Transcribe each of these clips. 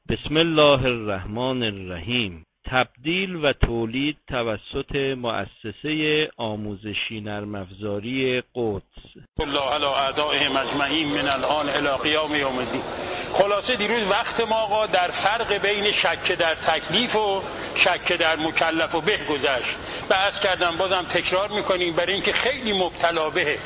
بسم الله الرحمن الرحیم. تبدیل و تولید توسط مؤسسه آموزشی نرم افزاری قدس. الله علی اعدائهم اجمعین من الان الی قیام یوم الدین. خلاصه دیروز وقت ما آقا در فرق بین شک در تکلیف و شک در مکلف و به گذشت. بحث کردم، بازم تکرار میکنیم برای اینکه خیلی مبتلا بهه.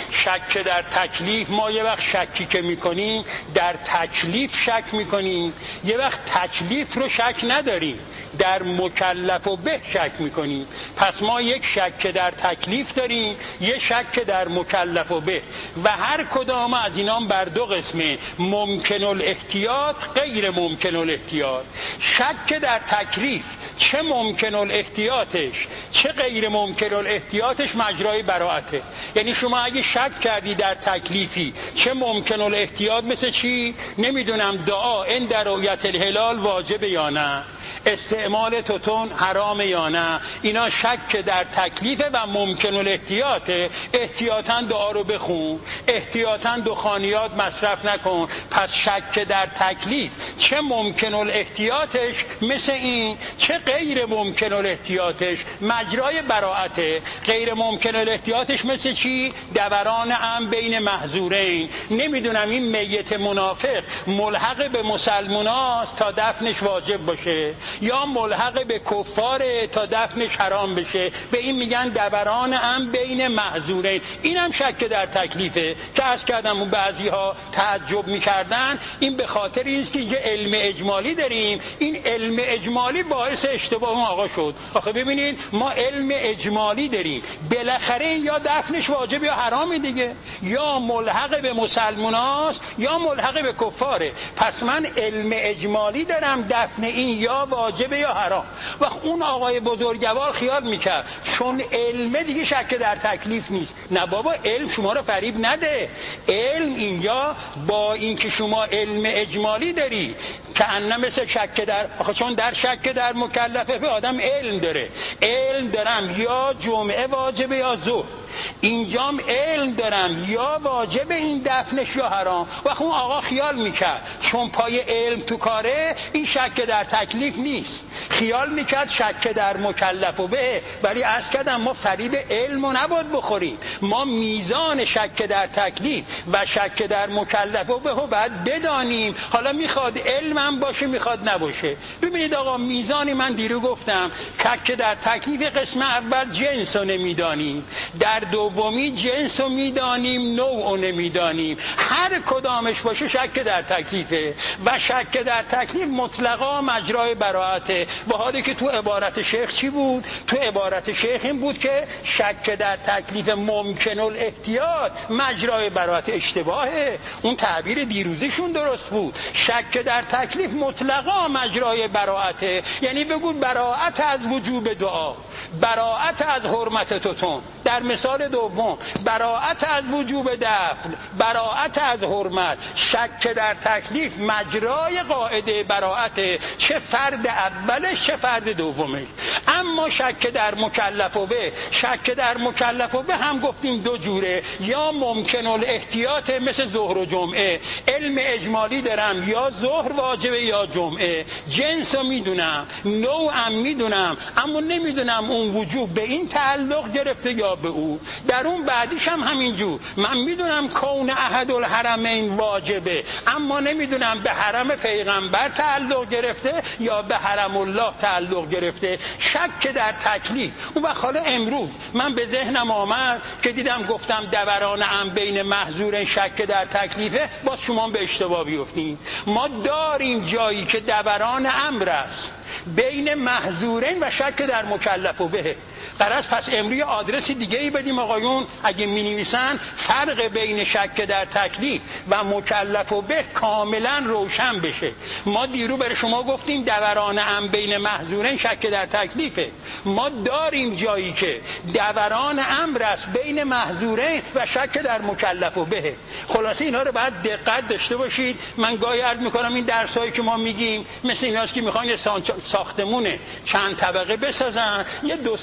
شک در تکلیف، ما یه وقت شکی که میکنیم در تکلیف شک میکنیم، یه وقت تکلیف رو شک نداریم، در مکلف و به شک میکنیم. پس ما یک شک در تکلیف داریم، یک شک در مکلف و به، و هر کدام از اینام بر دو قسمه: ممکن الاحتیاط، غیر ممکن الاحتیاط. شک در تکلیف چه ممکن الاحتیاطش چه غیر ممکن الاحتیاطش مجرای براءته. یعنی شما اگه شک کردی در تکلیفی چه ممکن الاحتیاط، مثل چی؟ نمیدونم دعا عند رؤیت الهلال واجب یا نه، استعمال توتون حرام یا نه، اینا شک در تکلیفه و ممکن الاحتیاطه. احتیاطاً دعا رو بخون، احتیاطاً دخانیات مصرف نکن. پس شک در تکلیف چه ممکن الاحتیاطش مثل این، چه غیر ممکن الاحتیاطش مجرای براءته. غیر ممکن الاحتیاطش مثل چی؟ دوران امن بین محظورین. نمیدونم این میت منافق ملحق به مسلماناست تا دفنش واجب باشه، یا ملحق به کفاره تا دفنش حرام بشه. به این میگن دوران امن بین محظورین. اینم شک در تکلیفه که عرض کردم اون بعضی ها تعجب میکردن. این به خاطر اینست که یه علم اجمالی داریم، این علم اجمالی باعث اشتباه آقا شد. آخه ببینید ما علم اجمالی داریم، بالاخره یا دفنش واجب یا حرام دیگه، یا ملحق به مسلماناست یا ملحق به کفاره. پس من علم اجمالی دارم، دفن این یا واجب یا حرام. و اون آقای بزرگوار خیال میکرد چون علم دیگه شک در تکلیف نیست. نه بابا، علم شما رو فریب نده. علم اینجا با اینکه شما علم اجمالی داری که انه مثل شک در، آخه چون در شک در مکلفه به آدم علم داره. علم دارم یا جمعه واجب یا ظهر، اینجام علم دارم یا واجب این دفنش یا حرام. و اون آقا خیال میکرد چون پای علم تو کاره این شک در تکلیف نیست، خیال میکرد شک در مکلف و به. ولی عرض کردم ما فریب علم رو نباید بخوریم. ما میزان شک در تکلیف و شک در مکلف و به باید بدانیم. حالا میخواد علمم باشه میخواد نباشه. ببینید آقا، میزانی من دیرو گفتم شک در تکلیف قسم اول جنس رو نمیدانیم، در دومی جنس رو میدانیم، نوع رو نمیدانیم. هر کدامش باشه شک در تکلیفه. و شک در تکلیف مطلقا مجرای براءته. به حالی که تو عبارت شیخ چی بود؟ تو عبارت شیخ این بود که شک در تکلیف ممکن الاحتیاط مجرای براءته. اشتباهه، اون تعبیر دیروزشون درست بود. شک در تکلیف مطلقا مجرای براءته. یعنی بگو براءت از وجوب دعا، براءت از حرمت توتون، در مثال دوم براءت از وجوب دفن، براءت از حرمت. شک در تکلیف مجرای قاعده براءته، چه فرد اولش چه فرد دومش. اما شک در مکلف و به، شک در مکلف و به هم گفتیم دو جوره: یا ممکن الاحتیاط مثل ظهر و جمعه، علم اجمالی دارم یا ظهر واجبه یا جمعه، جنس رو میدونم، نوعم میدونم، اما نمیدونم اون وجوب به این تعلق گرفته یا به او. در اون بعدیش هم همینجور، من میدونم کون احد الحرمین واجبه، اما نمیدونم به حرم پیغمبر تعلق گرفته یا به حرم الله تعلق گرفته. شک در تکلیف. اون وقت حالا امروز من به ذهنم آمد که دیدم گفتم دوران امن بین محظورین شک در تکلیفه، باز شما به اشتباه بیفتین. ما داریم جایی که دوران امر است بین محظورین و شک در مکلف و به. قرار پس امروز آدرس دیگه ای بدیم آقایون اگه می نویسن فرق بین شک در تکلیف و مکلف و به کاملا روشن بشه. ما دیرو برای شما گفتیم دوران امر بین محظورین شک در تکلیفه. ما داریم جایی که دوران امر است بین محظورین و شک در مکلف و به. خلاصه اینا رو باید دقت داشته باشید. من گاهی عرض میکنم این درسایی که ما میگیم مثل ایناست که میخوان یه ساختمونه چند طبقه بسازن، یه 2-3 ماهی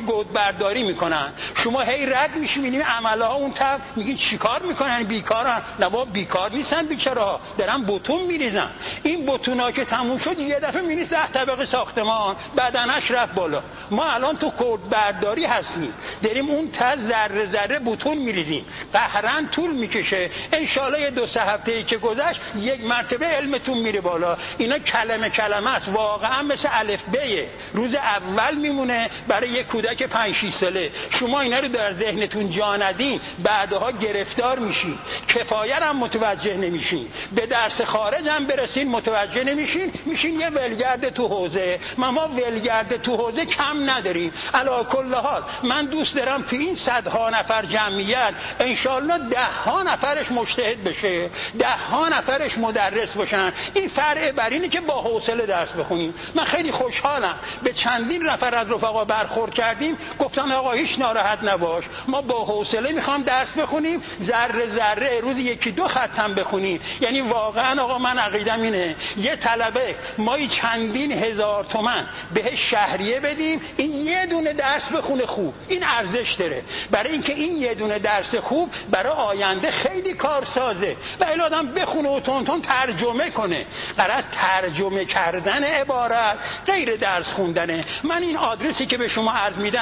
گود برداری میکنن، شما هی رد میشی میبینی عملها اون طرف، میگین چیکار میکنن بیکارن؟ نه بابا بیکار نیستن بیچاره‌ها، دارن بتون میریزن. این بتونا که تموم شد یه دفعه می‌بینی 10 طبقه ساختمان بدنش رفت بالا. ما الان تو گود برداری هستیم، داریم اون تز ذره ذره بتون میریزیم، قهرن طول میکشه. انشالله یه 2-3 هفته‌ای که گذشت یک مرتبه علمتون میره بالا. اینا کلمه کلمه است، واقعا مثل الف بیه، روز اول میمونه برای یک کودک 5-6 ساله. شما اینا رو در ذهنتون جا ندین بعدها گرفتار میشین، کفایه هم متوجه نمیشین، به درس خارج هم برسین متوجه نمیشین، میشین یه ولگرد تو حوزه. ما ولگرد تو حوزه کم نداریم. علی کل حال من دوست دارم تو این 100 نفر جمعیت انشالله 10 نفرش مجتهد بشه، 10 نفرش مدرس باشن. این فرع بر اینه که با حوصله درس بخونیم. من خیلی خوشحالم به چندین نفر از رفقا برخورد کردیم، گفتن آقا هیچ ناراحت نباش، ما با حوصله میخوام درس بخونیم، ذره ذره روز 1-2 خط هم بخونیم. یعنی واقعا آقا من عقیدم اینه یه طلبه مایی چندین هزار تومن بهش شهریه بدیم، این یه دونه درس بخونه خوب، این ارزش داره. برای اینکه این یه دونه درس خوب برای آینده خیلی کارسازه. و الا آدم بخونه و تون ترجمه کنه. قرار ترجمه کردن عبارت غیر درس خوندنه. من این آدرسی که به شما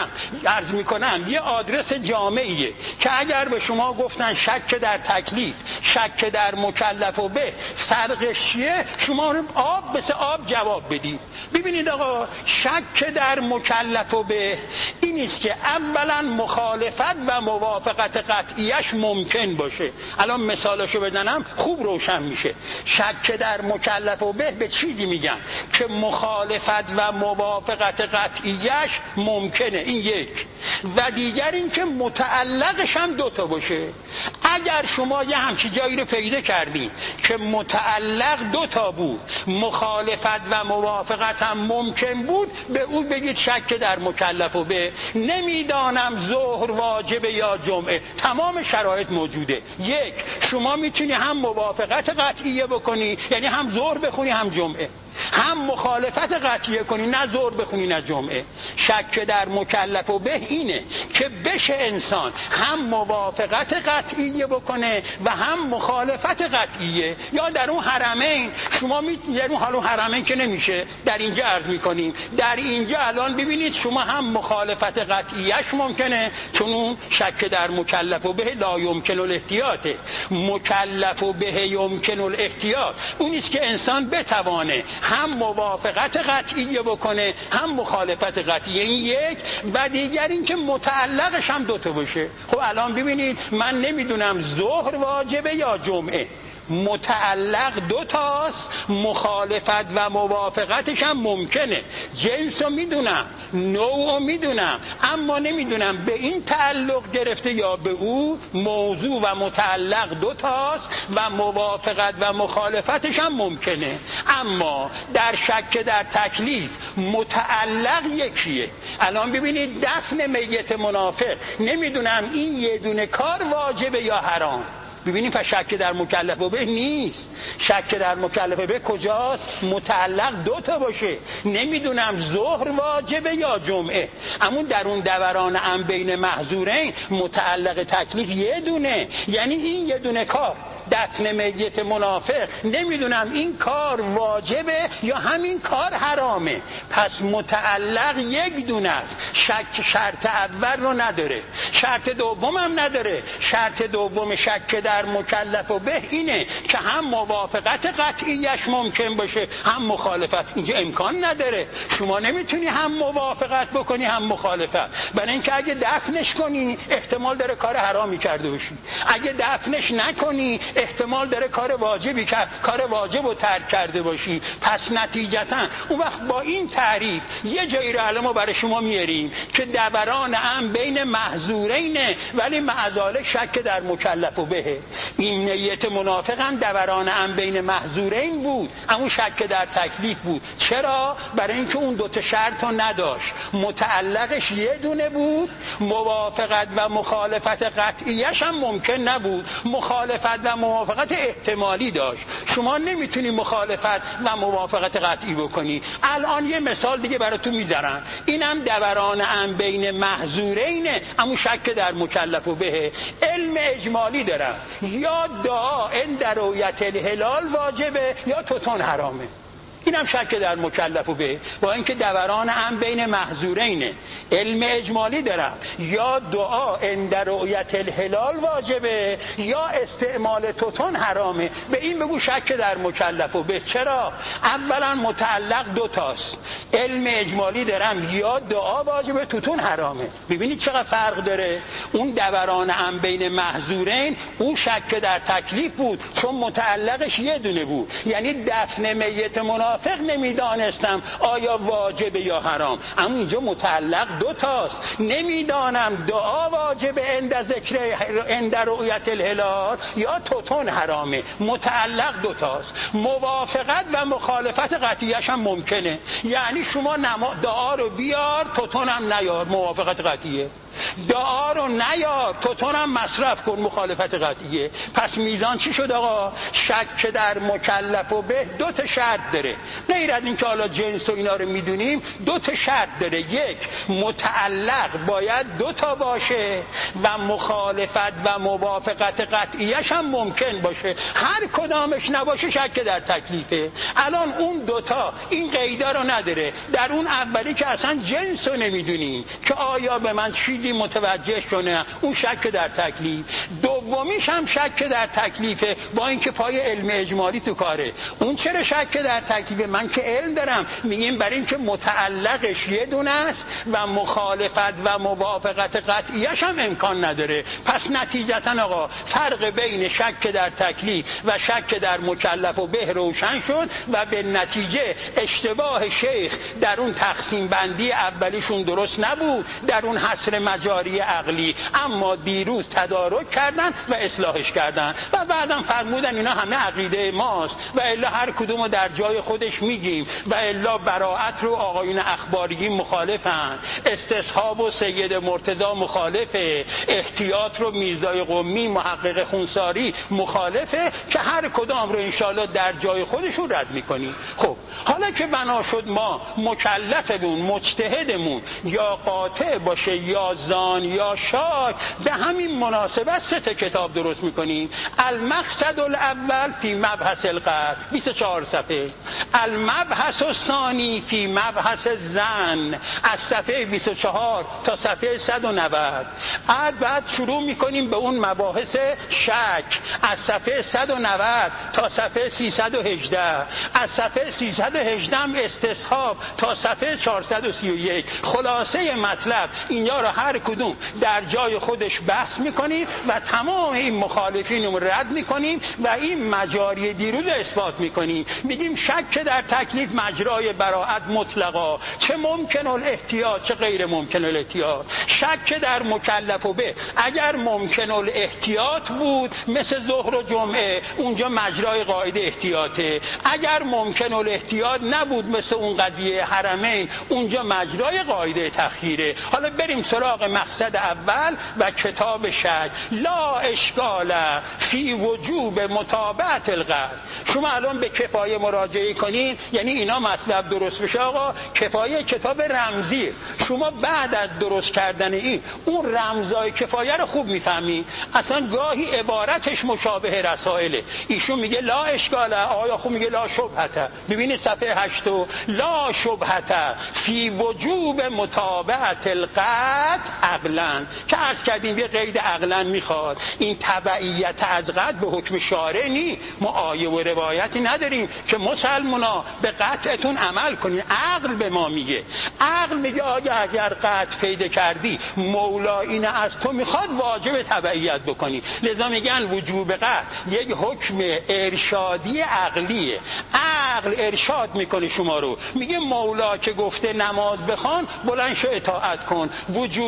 عرض میکنم یه آدرس جامعیه که اگر به شما گفتن شک در تکلیف، شک در مکلف و به فرقش چیه، شما آب مثل آب جواب بدید. ببینید آقا شک در مکلف و به این است که اولا مخالفت و موافقت قطعیش ممکن باشه. الان مثالشو بزنم خوب روشن میشه. شک در مکلف و به چیزی میگن که مخالفت و موافقت قطعیش ممکنه، این یک. و دیگر این که متعلقش هم 2 تا باشه. اگر شما یه همچی جایی رو پیدا کردین که متعلق 2 تا بود، مخالفت و موافقت هم ممکن بود، به او بگید شک در مکلف و به. نمیدانم ظهر واجبه یا جمعه، تمام شرایط موجوده. یک، شما میتونی هم موافقت قطعیه بکنی، یعنی هم ظهر بخونی هم جمعه، هم مخالفت قطعیه کنی، نه ظهر بخونی نه جمعه. شک در مکلف و به اینه که بشه انسان هم موافقت قطعیه بکنه و هم مخالفت قطعیه. یا در اون حرمین شما در اون حال حرمین که نمیشه، در اینجا عرض میکنیم، در اینجا الان ببینید شما هم مخالفت قطعیش ممکنه، چون اون شک در مکلف و به لا یمکن الاحتیاطه. مکلف و به یمکن الاحتیاط اون است که انسان بتوانه هم موافقت قطعیه بکنه هم مخالفت قطعیه، این یک. و دیگر این که متعلقش هم 2 تا باشه. خب الان ببینید من نمیدونم ظهر واجبه یا جمعه، متعلق 2 تاست، مخالفت و موافقتش هم ممکنه. جنس رو میدونم، نوع رو میدونم، اما نمیدونم به این تعلق گرفته یا به او. موضوع و متعلق 2 تاست و موافقت و مخالفتش هم ممکنه. اما در شک در تکلیف متعلق یکیه. الان ببینید دفن میت منافق، نمیدونم این یه دونه کار واجبه یا حرام. ببینیم پس شک در مکلف به نیست. شک در مکلف به کجاست؟ متعلق 2 تا باشه. نمیدونم ظهر واجبه یا جمعه، اما در اون دوران ام بین محظورین متعلق تکلیف یه دونه، یعنی این یه دونه کار دفن میت منافق، نمیدونم این کار واجبه یا همین کار حرامه. پس متعلق 1 دونه است. شرط اول رو نداره، شرط دوم هم نداره. شرط دوم شک در مکلف و به اینه که هم موافقت قطعیش ممکن باشه هم مخالفت. اینجا امکان نداره، شما نمیتونی هم موافقت بکنی هم مخالفت. برای اینکه اگه دفنش کنی احتمال داره کار حرامی کرده باشی، اگه دفنش نکنی احتمال داره کار واجب رو ترک کرده باشی. پس نتیجتا اون وقت با این تعریف یه جایی رو الان ما برای شما میاریم که دوران هم بین محظورینه ولی معذاله شک در مکلف و بهه. این نیت منافق هم دوران هم بین محظورین بود اما شک در تکلیف بود. چرا؟ برای اینکه اون 2 تا شرط رو نداشت، متعلقش یه دونه بود، موافقت و مخالفت قطعیش هم ممکن نبود، مخالفت و موافقت احتمالی داشت. شما نمیتونی مخالفت و موافقت قطعی بکنی. الان یه مثال دیگه براتون میذارم. اینم دوران ام بین محظورینه، اما شک در مکلف و به. علم اجمالی دارم، یا دعا عند رؤیت الهلال واجبه یا توتون حرامه. اینم شک در مکلف و به، با اینکه دوران ام بین محظورینه. علم اجمالی دارم، یا دعا عند رؤیت الهلال واجبه یا استعمال توتون حرامه. به این بگو شک در مکلف و به. چرا؟ اولا متعلق دوتاست. علم اجمالی دارم، یا دعا واجبه توتون حرامه. ببینید چقدر فرق داره. اون دوران ام بین محظورین اون شک در تکلیف بود، چون متعلقش یه دونه بود، یعنی دفن میت منافق نمیدانستم آیا واجبه یا حرام. اما اینجا متعلق دوتاست، نمیدانم دعا واجبه عند رؤیت الهلال یا توتون حرامه. متعلق دوتاست. موافقت و مخالفت قطعیش هم ممکنه، یعنی شما دعا رو بیار توتون هم نیار، موافقت قطعیه. دعا رو نیار توتون هم مصرف کن، مخالفت قطعیه. پس میزان چی شد آقا؟ شک در مکلف و به دو تا شرط داره. غیر از این که حالا جنس و اینا رو میدونیم، دو تا شرط داره. یک، متعلق باید دو تا باشه و مخالفت و موافقت قطعیش هم ممکن باشه. هر کدامش نباشه شک در تکلیفه. الان اون دوتا این قیدا رو نداره. در اون اولی که اصلا جنس رو نمیدونیم که آیا به من چیزی متوجه شونه، اون شک در تکلیف. دومیش هم شک در تکلیفه، با اینکه پای علم اجمالی تو کاره. اون چرا شک در تکلیفه؟ من که علم دارم، میگیم برای اینکه متعلقش یه دونه است و مخالفت و موافقت قطعیش هم امکان نداره. پس نتیجتا آقا فرق بین شک در تکلیف و شک در مکلف و به روشن شد و به نتیجه اشتباه شیخ در اون تقسیم بندی اولیشون درست نبود، در اون حصر مجاری عقلی، اما دیروز تدارک کردن و اصلاحش کردن و بعدم فرمودن اینا همه عقیده ماست و الا هر کدومو در جای خودش میگیم و الا براءت رو آقایون اخباری مخالفن، استصحاب و سید مرتضی مخالفه، احتیاط رو میرزای قمی محقق خونساری مخالفه، که هر کدام رو انشاءالله در جای خودشون رد میکنیم. خب حالا که بنا شد ما مکلفمون مجتهدمون یا قاطع باشه یا زان یا شاک، به همین مناسبت سه تا کتاب درست میکنیم. المقصد الاول فی مبحث القتل 24 صفحه، المبحث الثانی فی مبحث زن از صفحه 24 تا صفحه 190. بعد شروع میکنیم به اون مباحث شک از صفحه 190 تا صفحه 318، از صفحه 318 استصحاب تا صفحه 431. خلاصه مطلب اینجا رو هر کدوم در جای خودش بحث میکنیم و تمام این مخالفین رو رد میکنیم و این مجاری دیروز اثبات میکنیم. میگیم شک در تکلیف مجرای براءت مطلقا، چه ممکن الاحتیاط چه غیر ممکن الاحتیاط. شک در مکلف و به اگر ممکن الاحتیاط بود مثل ظهر و جمعه، اونجا مجرای قاعده احتیاطه. اگر ممکن الاحتیاط نبود مثل اون قضیه حرمین، اونجا مجرای قاعده تخییره. حالا بریم سراغ مقصد اول و کتاب شک. لا اشکال فی وجوب متابعت القتل. شما الان به کفایه مراجعه کنین، یعنی اینا مطلب درست بشه آقا. کفایه کتاب رمزی، شما بعد از درست کردن این اون رمزای کفایه رو خوب میفهمین. اصلا گاهی عبارتش مشابه رسائله. ایشون میگه لا اشکال، آیا خوب میگه لا شبهته. ببینید صفحه 8، لا شبهته فی وجوب متابعت القتل عقلا، که عرض کردیم یه قید عقلا میخواد. این تبعیت از قتل به حکم شارع نی، ما آیه و روایتی نداریم که مسلمونا به قطعتون عمل کنین. عقل به ما میگه، عقل میگه آیا اگر قطع پیدا کردی مولا اینه از تو میخواد، واجب تبعیت بکنی. لذا میگن وجوب قطع یک حکم ارشادی عقلیه. عقل ارشاد میکنه شما رو، میگه مولا که گفته نماز بخوان بلند شو اطاعت کن. وجوب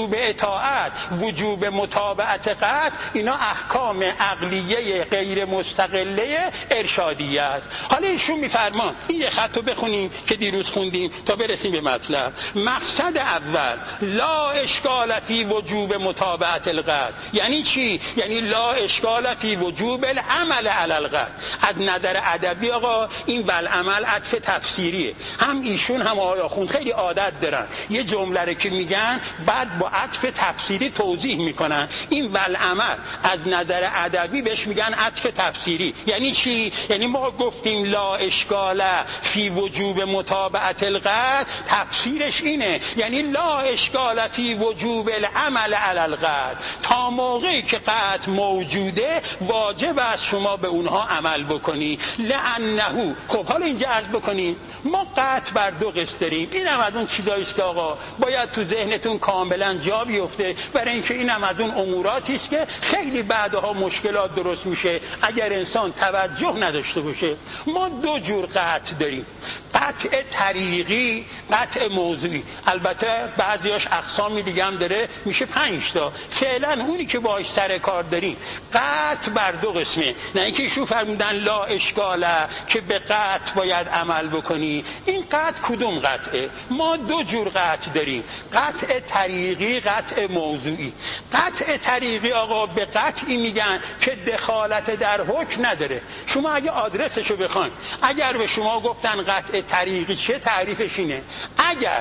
وجوب اطاعت، وجوب متابعت قطع، اینا احکام عقلیه غیر مستقله ارشادیه است. حالا ایشون میفرمان این یه خط رو بخونیم که دیروز خوندیم تا برسیم به مطلب. مقصد اول لا اشکال فی وجوب متابعت القطع. یعنی چی؟ یعنی لا اشکال فی وجوب العمل علی القطع. از نظر ادبی آقا این والعمل عطف تفسیریه. هم ایشون هم آقای آخوند خیلی عادت دارن یه جمله رو که میگن بعد با عطف تفسیری توضیح میکنن. این والعمل از نظر ادبی بهش میگن عطف تفسیری. یعنی چی؟ یعنی ما گفتیم لا اشکال فی وجوب متابعت القطع، تفسیرش اینه یعنی لا اشکال فی وجوب العمل علی القطع. تا موقعی که قطع موجوده واجب است شما به اونها عمل بکنی. لانه خب حالا اینجا عرض بکنیم ما قطع بر دو قسم داریم. این هم از اون چیزاییست که آقا باید تو ذهنتون کاملا جا بیفته، برای اینکه این هم از اون اموراتی است که خیلی بعدها مشکلات درست میشه اگر انسان توجه نداشته باشه. ما دو جور قطع داریم، قطع طریقی، قطع موضوعی. البته بعضیاش اقسامی دیگه هم داره، میشه 5 تا. فعلا اونی که باهاش سر کار داریم قطع بر دو قسمه. نه اینکه ایشون فرمودن لا اشکاله که به قطع باید عمل بکنی. این قطع کدوم قطعه؟ ما دو جور قطع داریم، قطع طریقی، قطع موضوعی. قطع طریقی آقا به قطعی میگن که دخالت در حکم نداره. شما اگه آدرسشو بخواید، اگر به شما گفتن قطع طریقی چه تعریفش اینه، اگر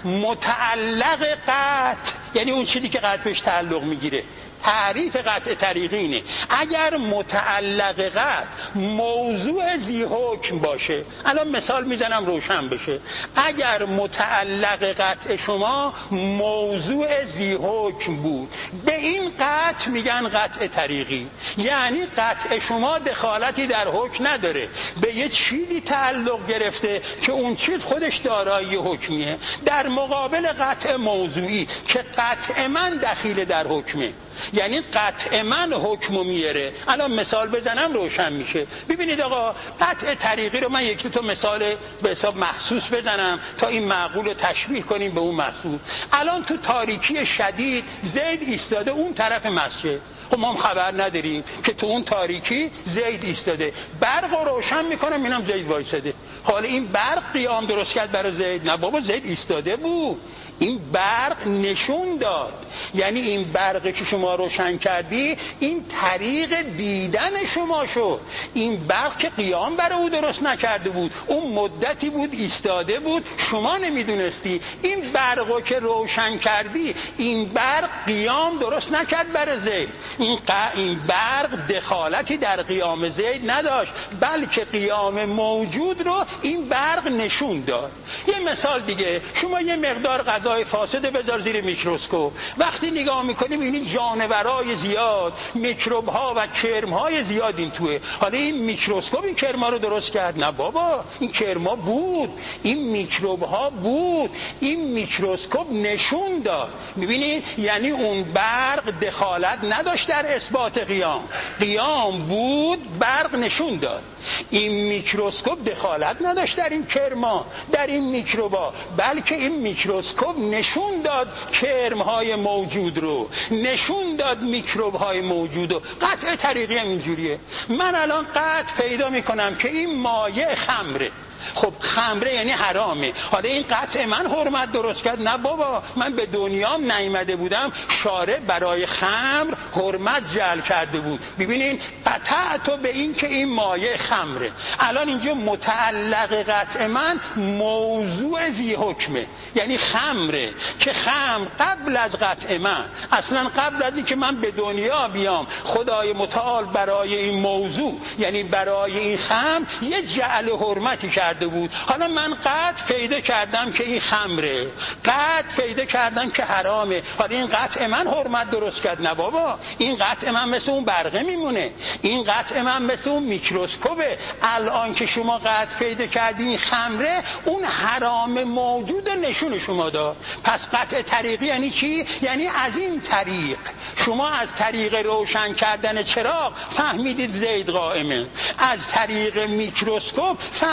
متعلق قطع یعنی اون چیزی که قطع بهش تعلق میگیره، تعریف قطع طریقی اینه اگر متعلق قطع موضوع ذی حکم باشه. الان مثال میزنم روشن بشه. اگر متعلق قطع شما موضوع ذی حکم بود، به این قطع میگن قطع طریقی. یعنی قطع شما دخالتی در حکم نداره، به یه چیزی تعلق گرفته که اون چیز خودش دارای حکمیه، در مقابل قطع موضوعی که قطع من دخیل در حکمه. یعنی قطع من حکمو میاره. الان مثال بزنم روشن میشه. ببینید آقا قطع طریقی رو من یکی تو مثال به حساب محسوس بزنم تا این معقول رو تشبیه کنیم به اون محسوس. الان تو تاریکی شدید زید ایستاده اون طرف مسجد، خب ما هم خبر نداریم که تو اون تاریکی زید ایستاده، برق رو روشن میکنم اینم زید وایساده. حالا این برق قیام درست کرد برای زید؟ نه بابا، زید ایستاده بود، این برق نشون داد. یعنی این برقی که شما روشن کردی این طریق دیدن شما شد. این برق که قیام برای او درست نکرده بود، اون مدتی بود ایستاده بود، شما نمیدونستی. این برقو که روشن کردی، این برق قیام درست نکرد برای زید. این برق دخالتی در قیام زید نداشت، بلکه قیام موجود رو این برق نشون داد. یه مثال دیگه، شما یه مقدار غذای فاسد بذار زیر میکروسکوپ، وقتی نگاه میکنیم این جانورای زیاد، میکروب ها و کرم های زیاد این توه. حالا این میکروسکوپ این کرما رو درست کرد؟ نه بابا، این کرما بود، این میکروب ها بود، این میکروسکوپ نشون داد. میبینید؟ یعنی اون برق دخالت نداشت در اثبات قیام، قیام بود، برق نشون داد. این میکروسکوپ دخالت نداشت در این کرما، در این میکروبا، بلکه این میکروسکوپ نشون داد کرمهای موجود رو، نشون داد میکروبهای موجود رو. قطع طریقی هم اینجوریه. من الان قطع پیدا میکنم که این مایع خمره. خب خمره یعنی حرامه. حالا این قطع من حرمت درست کرد؟ نه بابا، من به دنیام نیامده بودم، شارع برای خمر حرمت جعل کرده بود. ببینین، قطعت به این که این مایع خمره. الان اینجا متعلق قطع من موضوع ذی حکمه، یعنی خمره، که خمر قبل از قطع من، اصلا قبل از این که من به دنیا بیام، خدای متعال برای این موضوع، یعنی برای این خمر یه جعل حرمتی کرده بود. حالا من قطع پیدا کردم که این خمره، قطع پیدا کردم که حرامه. حالا این قطع من حرمت درست کرد؟ نه بابا، این قطع من مثل اون برقه میمونه، این قطع من مثل اون میکروسکوپه. الان که شما قطع پیدا کردین خمره، اون حرام موجود نشون شما داد. پس قطع طریقی یعنی چی؟ یعنی از این طریق شما از طریق روشن کردن چراغ فهمیدید زید قائمه، از طریق میکروسکوپ فهمیدید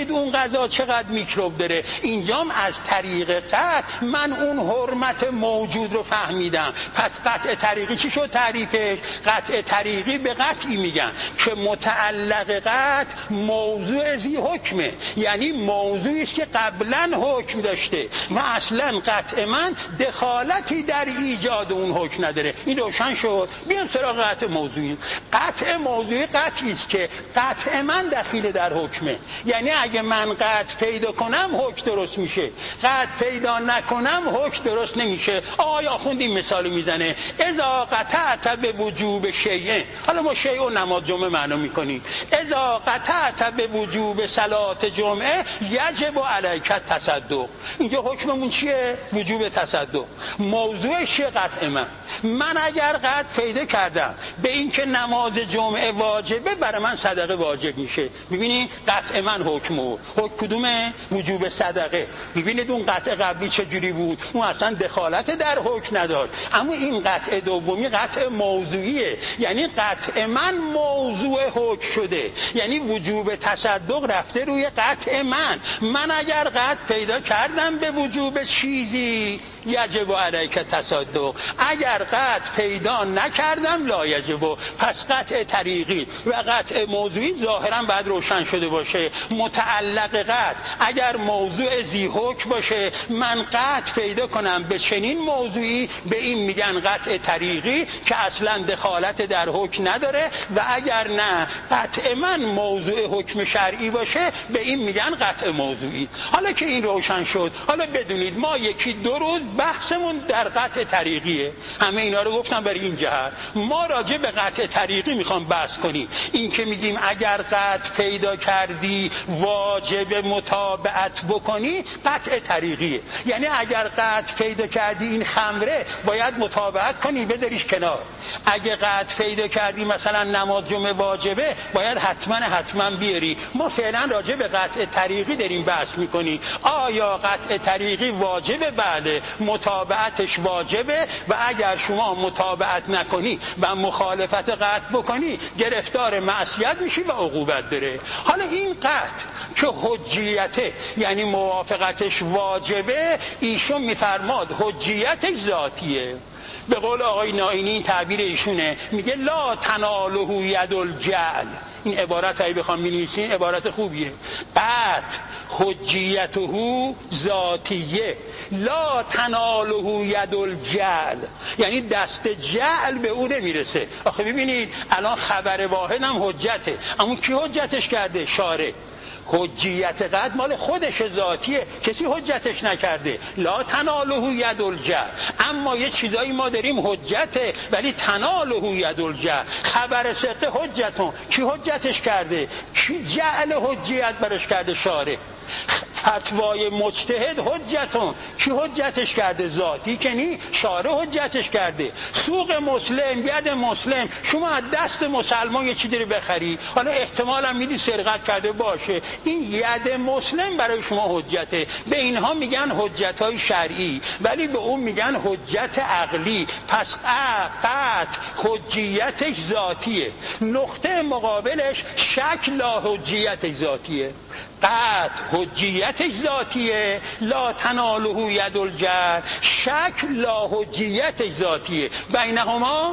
ببینید اون غذا چقدر میکروب داره. اینجام از طریق قطع من اون حرمت موجود رو فهمیدم. پس قطع طریقی چی شد تعریفش؟ قطع طریقی به قطعی میگن که متعلق قطع موضوع ذی حکمه، یعنی موضوعی است که قبلا حکم داشته و اصلا قطع من دخالتی در ایجاد اون حکم نداره. این روشن شد. بیان سراغ قطع موضوعی. قطع موضوعی قطعی است که قطع من دخیل در حکمه، یعنی اگه من قطع پیدا کنم حکم درست میشه، قطع پیدا نکنم حکم درست نمیشه. آیا خوندیم مثال میزنه اذا قطعت به وجوب شیء، حالا ما شیء و نماز جمعه معنا میکنیم، اذا قطعت به وجوب صلات جمعه یجب علیک تصدق. اینجا حکممون چیه؟ وجوب تصدق. موضوعش قطع من اگر قطع پیدا کردم به این که نماز جمعه واجبه، برای من صدقه واجب میشه. ببینید قطع من حکم کدومه؟ وجوب صدقه. ببینید اون قطع قبلی چجوری بود؟ اون اصلا دخالت در حکم نداشت. اما این قطع دومی قطع موضوعیه، یعنی قطع من موضوع حکم شده، یعنی وجوب تصدق رفته روی قطع من اگر قطع پیدا کردم به وجوب چیزی یجب علیک تصدق، اگر قطع پیدا نکردم لا یجب. پس قطع طریقی و قطع موضوعی ظاهرا باید روشن شده باشه. متعلق قطع اگر موضوع ذی حکم باشه، من قطع پیدا کنم به چنین موضوعی، به این میگن قطع طریقی که اصلا دخالت در حکم نداره، و اگر نه قطع من موضوع حکم شرعی باشه، به این میگن قطع موضوعی. حالا که این روشن شد، حالا بدونید ما یکی دو روز بحثمون در قطع طریقیه. همه اینا رو گفتم برای این جهت. ما راجع به قطع طریقی میخوام بحث کنیم. این که میگیم اگر قطع پیدا کردی واجب متابعت بکنی، قطع طریقیه. یعنی اگر قطع پیدا کردی این خمره باید متابعت کنی، بدریش کنار. اگه قطع پیدا کردی مثلا نماز جمعه واجبه، باید حتما بیاری. ما فعلا راجع به قطع طریقی داریم بحث میکنیم. آیا قطع طریقی واجبه؟ بله، متابعتش واجبه، و اگر شما متابعت نکنی و مخالفت قطع بکنی گرفتار معصیت میشی و عقوبت داره. حالا این قطع که حجیته، یعنی موافقتش واجبه، ایشون میفرماد حجیتش ذاتیه. به قول آقای نائینی این تعبیر ایشونه، میگه لا تناله ید الجعل. این عبارت اگه بخوام بنویسین عبارت خوبیه. قطع حجیته ذاتیه، لا تناله ید الجعل، یعنی دست جعل به او نمیرسه. آخه ببینید الان خبر واحد هم حجته، اما کی حجتش کرده؟ شارع. حجیت قطع مال خودش ذاتیه، کسی حجتش نکرده. لا تناله ید الجعل. اما یه چیزایی ما داریم حجته ولی تناله ید الجعل. خبر ثقه حجتون، کی حجتش کرده؟ کی جعل حجیت برش کرده؟ شارع. فتوای مجتهد حجتون، کی حجتش کرده؟ ذاتی که نی، شارع حجتش کرده. سوق مسلم، ید مسلم، شما از دست مسلمان یه چیزی رو بخری، حالا احتمالا میدی سرقت کرده باشه، این ید مسلم برای شما حجته. به اینها میگن حجتهای شرعی، ولی به اون میگن حجت عقلی. پس قطع حجیتش ذاتیه. نقطه مقابلش شک لا حجیتش ذاتیه. قطع حجیتش ذاتیه، لا تناله ید الجعل. شک لا حجیتش ذاتیه. بینهما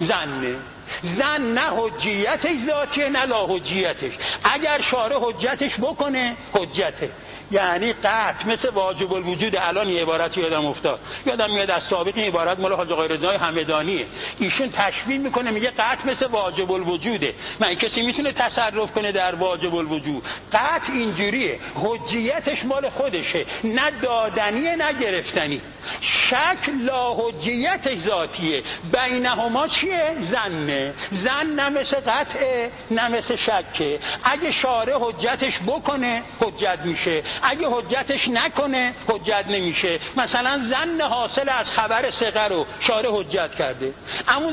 زن نه حجیتش ذاتیه نه لا حجیتش. اگر شارع حجتش بکنه حجته. یعنی قطع مثل واجب الوجود. الان یه عبارت یادم افتاد، یادم میاد از سابق این عبارت مال حاج آقای رضای همدانیه. ایشون تشبیه میکنه، میگه قطع مثل واجب الوجوده. من کسی میتونه تصرف کنه در واجب الوجود؟ قطع اینجوریه، حجیتش مال خودشه، نه دادنیه نه گرفتنی. شک لا حجیتش ذاتیه. بینهما چیه؟ زن نه مثل قطعه نه مثل شکه. اگه شارع حجتش بکنه حجت میشه، اگه حجتش نکنه حجت نمیشه. مثلا زن حاصل از خبر ثقه رو شارع حجت کرده، اما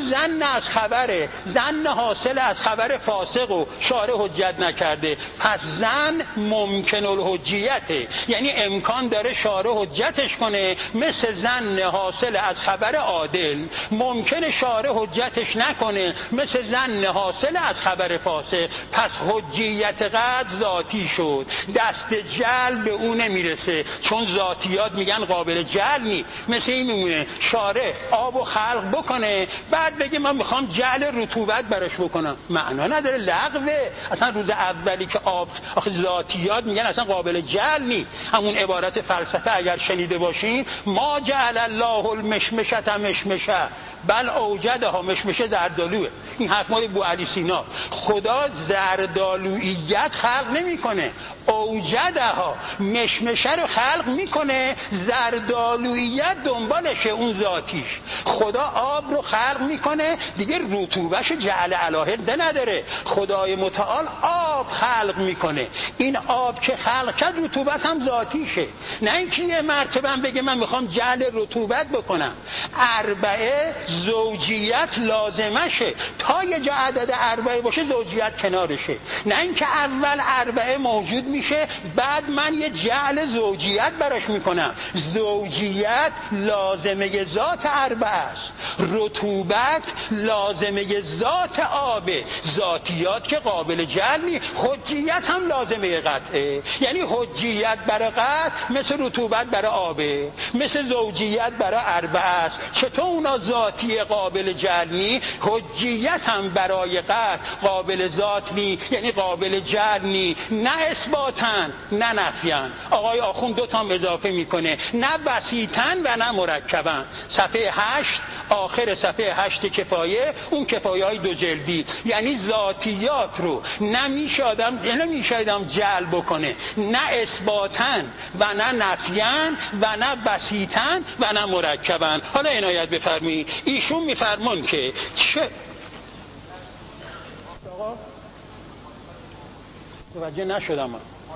زن حاصل از خبر فاسق رو شارع حجت نکرده. پس زن ممکن الحجیته، یعنی امکان داره شارع حجتش کنه، مثل مثل ظن حاصل از خبر عادل، ممکنه شارع حجتش نکنه مثل ظن حاصل از خبر فاسق. پس حجیت قطع ذاتی شد، دست جعل به اون نمیرسه، چون ذاتیات میگن قابل جعل نی. مثل این میمونه شارع آبو خلق بکنه بعد بگه من میخوام جعل رطوبت براش بکنم، معنا نداره، لغوه. اصلا روز اولی که آب آخه ذاتیات میگن اصلا قابل جعل نی. همون عبارت فلسفه اگر شنیده باشین، ما جعل الله المشمشة مشمشه بل اوجدها، مشمشه زردالوه. این حرف مال ابو علی سینا. خدا زردالویت خلق نمیکنه، اوجدها مشمشه رو خلق میکنه، زردالویت دنبالشه، اون ذاتیش. خدا آب رو خلق میکنه دیگه، رطوبتش جعل علاهده نداره. خدای متعال آب خلق میکنه، این آب که خلق کرد رطوبت هم ذاتیشه. نه اینکه یه مرتبه بگه من میخوام جعل رطوبت بکنم. اربعه زوجیت لازمشه، تا یه جا عدد اربعه باشه زوجیت کنارشه. نه اینکه اول اربعه موجود میشه بعد من یه جعل زوجیت براش میکنم. زوجیت لازمه ذات اربعه است، رطوبت لازمه ذات آبه. ذاتیات که قابل جعل نی. حجیت هم لازمه قطعه، یعنی حجیت برای قطع مثل رطوبت برای آبه، مثل زوجیت برای اربعه است. چطور اونا ذاتی قابل جعل نی، حجیت هم برای قطع قابل ذات نی، یعنی قابل جعل نی. نه اثباتن نه نفیان. آقای آخوند دو تا اضافه میکنه، نه بسیطن و نه مرکبن. صفحه 8 آخر صفحه 8 کفایه، اون کفایه های دو جلدی. یعنی ذاتیات رو نمیشه آدم جعل بکنه، نه اثباتن و نه نفیان و نه بسیطن و نه مرکبن. حالا عنایت بفرمایید، ایشون میفرمون که چه توجه نشدم.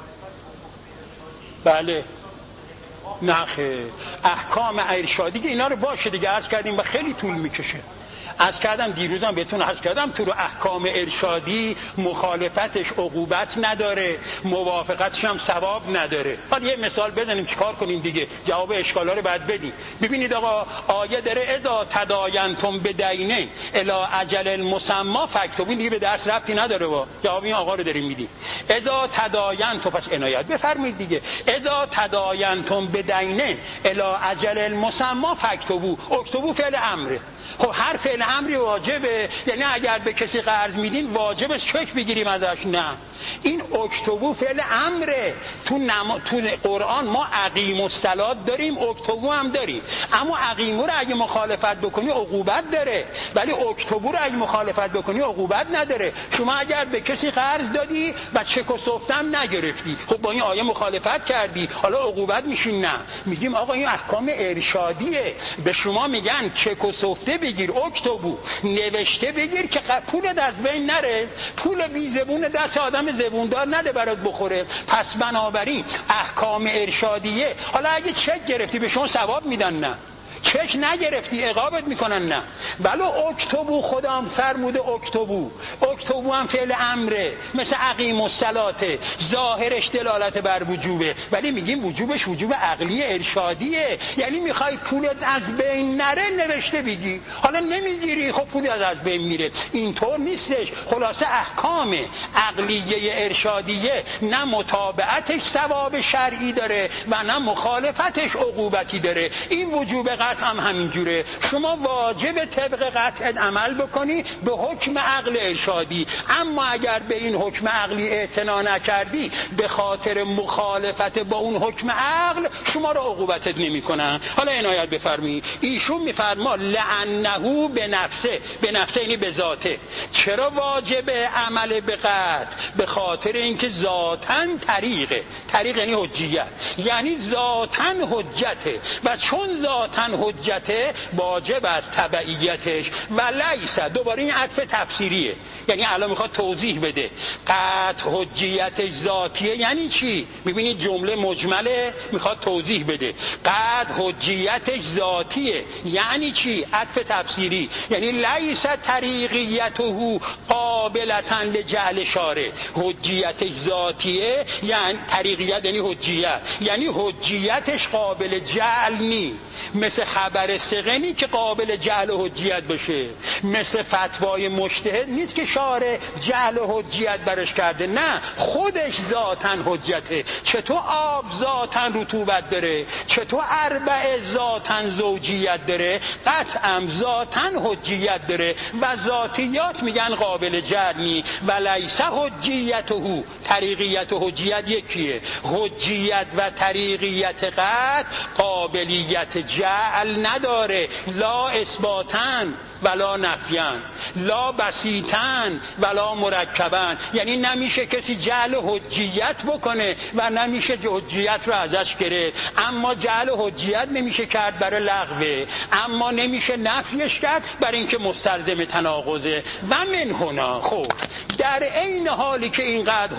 بله نخه احکام ارشادی که اینا رو باشه دیگه عرض کردیم و خیلی طول میکشه. عرض کردم دیروزم بهتون عرض کردم تو رو احکام ارشادی مخالفتش عقوبت نداره، موافقتش هم ثواب نداره. حالا یه مثال بزنیم چیکار کنیم دیگه، جواب اشکالا رو بعد بدیم. ببینید آقا آیه داره اذا تداینتم بدینه الی اجل مسمى فاکتبون، دیگه به درس ربطی نداره، با جواب این آقا رو داریم میدیم. اذا تداینتم، پس عنایت بفرمایید دیگه، اذا تداینتم بدینه الی اجل مسمى فاکتبون، اکتبو فعل امره. خب هر فعل امری واجبه، یعنی اگر به کسی قرض میدین واجبه چک بگیریم ازش؟ نه، این اکتبو فعل امره. تو قرآن ما اقیم الصلاة داریم، اکتبو هم داریم. اما اقیمو رو اگه مخالفت بکنی عقوبت داره، ولی اکتبو رو اگه مخالفت بکنی عقوبت نداره. شما اگر به کسی قرض دادی و چک و سفتم نگرفتی، خب با این آیه مخالفت کردی، حالا عقوبت میشین؟ نه، میگیم آقا این احکام ارشادیه. به شما میگن چک و سفته بگیر، اکتبو نوشته بگیر که پول دست بین نره، پول بی زبون دست آدم زبوندار نده برات بخوره. پس بنابراین احکام ارشادیه. حالا اگه چک گرفتی به شما ثواب میدن؟ نه. چک نگرفتی عقابت میکنن؟ نه. بله اکتبو خدا هم فرموده اکتبو. اکتبو هم فعل امره، مثل اقیم الصلاة، ظاهرش دلالت بر وجوبه، ولی میگیم وجوبش وجوب عقلی ارشادیه. یعنی میخوای پولت از بین نره نوشته بگی، حالا نمیگیری خب پول از بین میره. اینطور نیستش. خلاصه احکام عقلیه ارشادیه نه متابعتش ثواب شرعی داره و نه مخالفتش عقوبتی داره. این وجوب هم همینجوره. شما واجب طبق قطع عمل بکنی به حکم عقل ارشادی، اما اگر به این حکم عقلی اعتنا نکردی به خاطر مخالفت با اون حکم عقل شما رو عقوبتت نمی کنن. حالا عنایت بفرمایید، ایشون میفرما لعنه به نفسه، به نفسه یعنی به ذاته. چرا واجب عمل به قطع؟ به خاطر اینکه ذاتن طریقه، طریق یعنی حجیت، یعنی ذاتن حجته، و چون ذاتن حجت واجب است تبعیتش و لیس، دوباره این عطف تفسیریه، یعنی الان میخواد توضیح بده قطع حجیت ذاتیه یعنی چی. میبینید جمله مجمله، میخواد توضیح بده قطع حجیت ذاتیه یعنی چی. عطف تفسیری یعنی لیس طریقیته قابلة لجعل شارع. حجیت ذاتیه یعنی طریقیت یعنی حجیت، یعنی حجیتش قابل جعل نی، مثل خبر ثقه که قابل جعل و حجیت بشه، مثل فتوای مجتهد نیست که شارع جعل و حجیت برش کرده، نه خودش ذاتاً حجته. چطور آب ذاتاً رطوبت داره، چطور اربع ذاتاً زوجیت داره، قطعاً ذاتاً حجیت داره و ذاتیات میگن قابل جعل نی. و لیس حجیته، طریقیت و حجیت یکیه. حجیت و طریقیت قطع قابلیت جعل نداره، لا اثباتن ولا نفیان، لا بسیطن ولا مرکبن، یعنی نمیشه کسی جعل حجیت بکنه و نمیشه حجیت رو ازش گرفت. اما جعل حجیت نمیشه کرد برای لغوه، اما نمیشه نفیش کرد برای اینکه مستلزم تناقضه. و من هنا، خب در عین حالی که اینقدر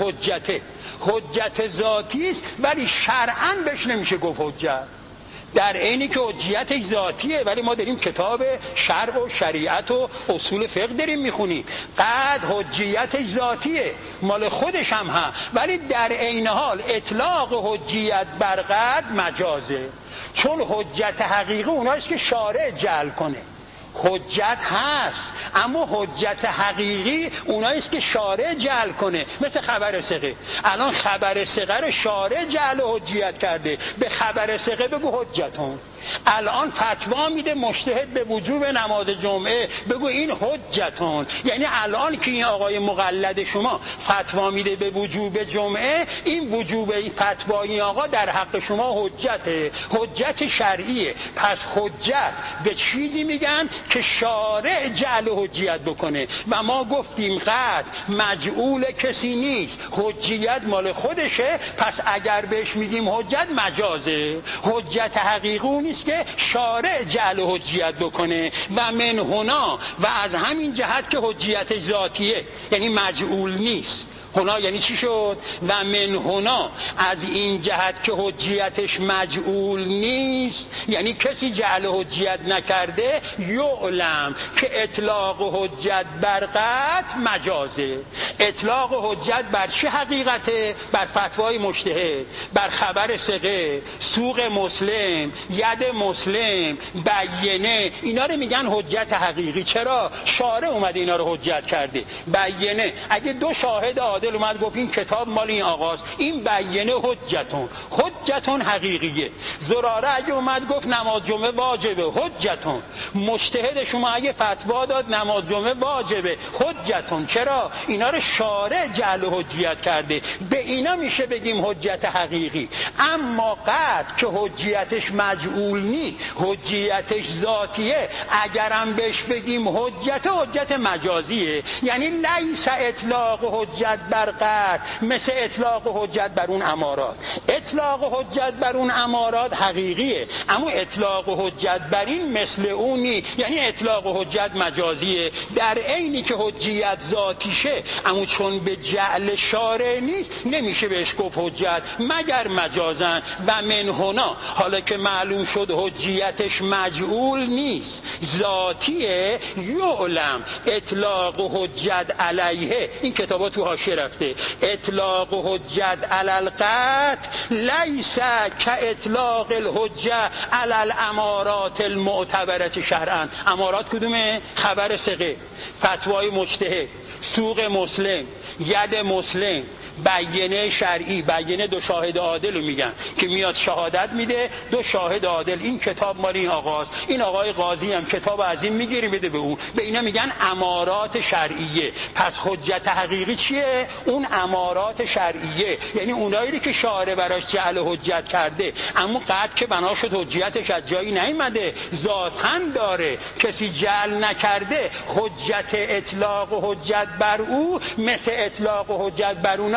حجت ذاتی است ولی شرعاً بهش نمیشه گفت حجت، در عینی که حجیتش ذاتیه ولی ما داریم کتاب شرع و شریعت و اصول فقه داریم میخونیم. قد حجیتش ذاتیه، مال خودش هم ولی در عین حال اطلاق حجیت بر قد مجازه، چون حجت حقیقی اوناست که شارع جعل کنه. حجت هست اما حجت حقیقی اوناییست که شارع جعل کنه، مثل خبر ثقه. الان خبر ثقه رو شارع جعل و حجیت کرده، به خبر ثقه بگو حجتون. الان فتوا میده مجتهد به وجوب نماز جمعه، بگو این حجتون. یعنی الان که این آقای مقلد شما فتوا میده به وجوب جمعه، این وجوب این فتوای آقا در حق شما حجته، حجت شرعیه. پس حجت به چیزی میگن که شارع جعل حجیت بکنه و ما گفتیم قد مجعول کسی نیست، حجیت مال خودشه. پس اگر بهش میگیم حجت مجازه، حجت حقیقی نیست که شارع جعل حجیت بکنه. و من هنا، و از همین جهت که حجیت ذاتیه یعنی مجعول نیست. هنا یعنی چی شد؟ و من هنا، از این جهت که حجیتش مجعول نیست یعنی کسی جعل حجیت نکرده، یعلم که اطلاق حجت بر قطع مجازه. اطلاق حجت بر چه حقیقته؟ بر فتوای مجتهد، بر خبر ثقه، سوق مسلم، ید مسلم، بیینه، اینا رو میگن حجت حقیقی. چرا؟ شارع اومده اینا رو حجت کرده. بیینه، اگه دو شاهد عادل اومد گفت این کتاب مال این آقاست، این بیینه حجتون حقیقیه. زراره اگه اومد گفت نماز جمعه واجبه، حجتون. مجتهد شما اگه فتوا داد نماز جمعه واجبه، حجتون. چرا؟ اینا رو شارع جعل حجیت کرده، به اینا میشه بگیم حجت حقیقی. اما قطع که حجیتش مجعول نی، حجیتش ذاتیه، اگرم بهش بگیم حجت مجازیه. یعنی لیس اطلاق حجت بر قطع مثل اطلاق حجت بر اون امارات. اطلاق حجت بر اون امارات حقیقیه، اما اطلاق حجت بر این مثل اونی، یعنی اطلاق حجت مجازیه. در عینی که حجیت ذاتیشه اما چون به جعل شارع نیست نمیشه بهش گفت حجت مگر مجازن. و من هنا، حالا که معلوم شد حجیتش مجعول نیست، ذاتیه، یعلم اطلاق حجت علیه. این کتابا تو حاشیه رفته. اطلاق حجت علی القطع لیس که اطلاق الحجه علی الامارات المعتبرة شرعا. امارات کدومه؟ خبر ثقه، فتوای مجتهد، سوق مسلم، ید مسلم، بیینه شرعی. بیینه دو شاهد عادل رو میگن که میاد شهادت میده، دو شاهد عادل، این کتاب مال این آقاست، این آقای قاضی هم کتاب از این میگیری بده به اون، به اینا میگن امارات شرعیه. پس حجت حقیقی چیه؟ اون امارات شرعیه، یعنی اونایی که شارع براش جعل حجت کرده، اما قد که بنا شد حجتش از جایی نیامده، ذاتاً داره، کسی جعل نکرده، حجت اطلاق حجت بر او مثل اطلاق حجت بر اونا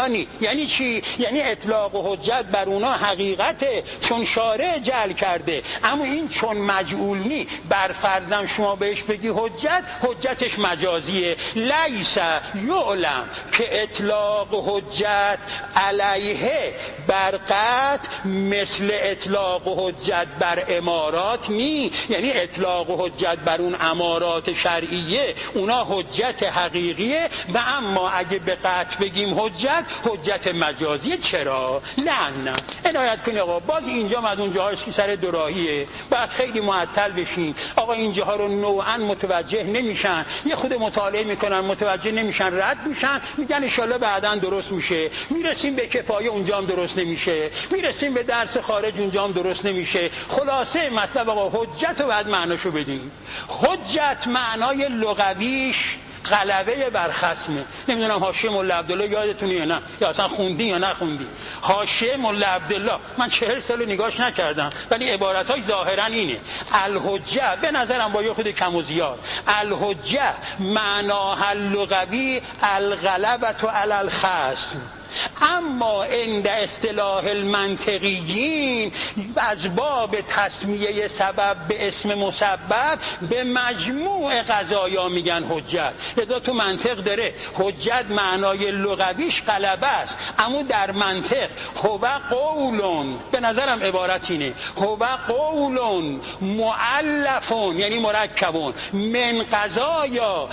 نی. یعنی چی؟ یعنی اطلاق و حجت بر اونا حقیقته چون شارع جعل کرده، اما این چون مجعول نی بر فردم شما بهش بگی حجتش مجازیه. لیس یعلم که اطلاق و حجت علیه بر قطع مثل اطلاق و حجت بر امارات نی. یعنی اطلاق و حجت بر اون امارات شرعیه اونا حجت حقیقیه، و اما اگه به قطع بگیم حجت مجازیه. چرا؟ نه عنایت کنی آقا، باز اینجا از اونجاهاش که سر دوراهیه، بعد خیلی معطل بشین. آقا اینجاها رو نوعا متوجه نمیشن، یه خود مطالعه میکنن متوجه نمیشن، رد میشن، میگن انشالله بعداً درست میشه. میرسیم به کفایه اونجا هم درست نمیشه، میرسیم به درس خارج اونجا هم درست نمیشه. خلاصه مطلب آقا حجت رو بعد معناشو بدیم. حجت معنای لغویش غلبه بر خصمه. نمیدونم حاشیه مولا عبدالله یادتونه یا نه، یا اصلا خوندی یا نخوندی. حاشیه مولا عبدالله من 40 سال نگاش نکردم، ولی عبارتاش ظاهرا اینه: الحجه، به نظرم با یه خود کم و زیاد، الحجه معناها اللغوی الغلبة علی الخصم، اما عند اصطلاح المنطقیین از باب تسمیه سبب به اسم مسبب به مجموع قضایا میگن حجت. لذا تو منطق داره حجت معنای لغویش غلبه است، اما در منطق هو قولون، به نظرم عبارت اینه، هو قولون مؤلفون یعنی مرکبون من قضایا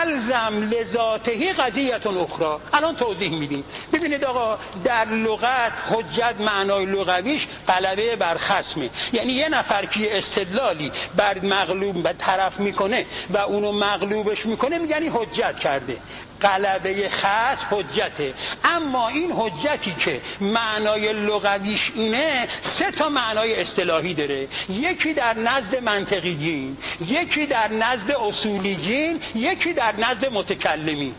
یلزم لذاته قضیه اخرى. الان توضیح میدیم. ببینید آقا، در لغت حجت معنای لغویش غلبه بر خصمه. یعنی یه نفر که استدلالی بر مغلوب به طرف میکنه و اونو مغلوبش میکنه میگن حجت کرده. غلبه خصم حجته. اما این حجتی که معنای لغویش اینه 3 معنای اصطلاحی داره. یکی در نزد منطقیین، یکی در نزد اصولیین، یکی در نزد متکلمین.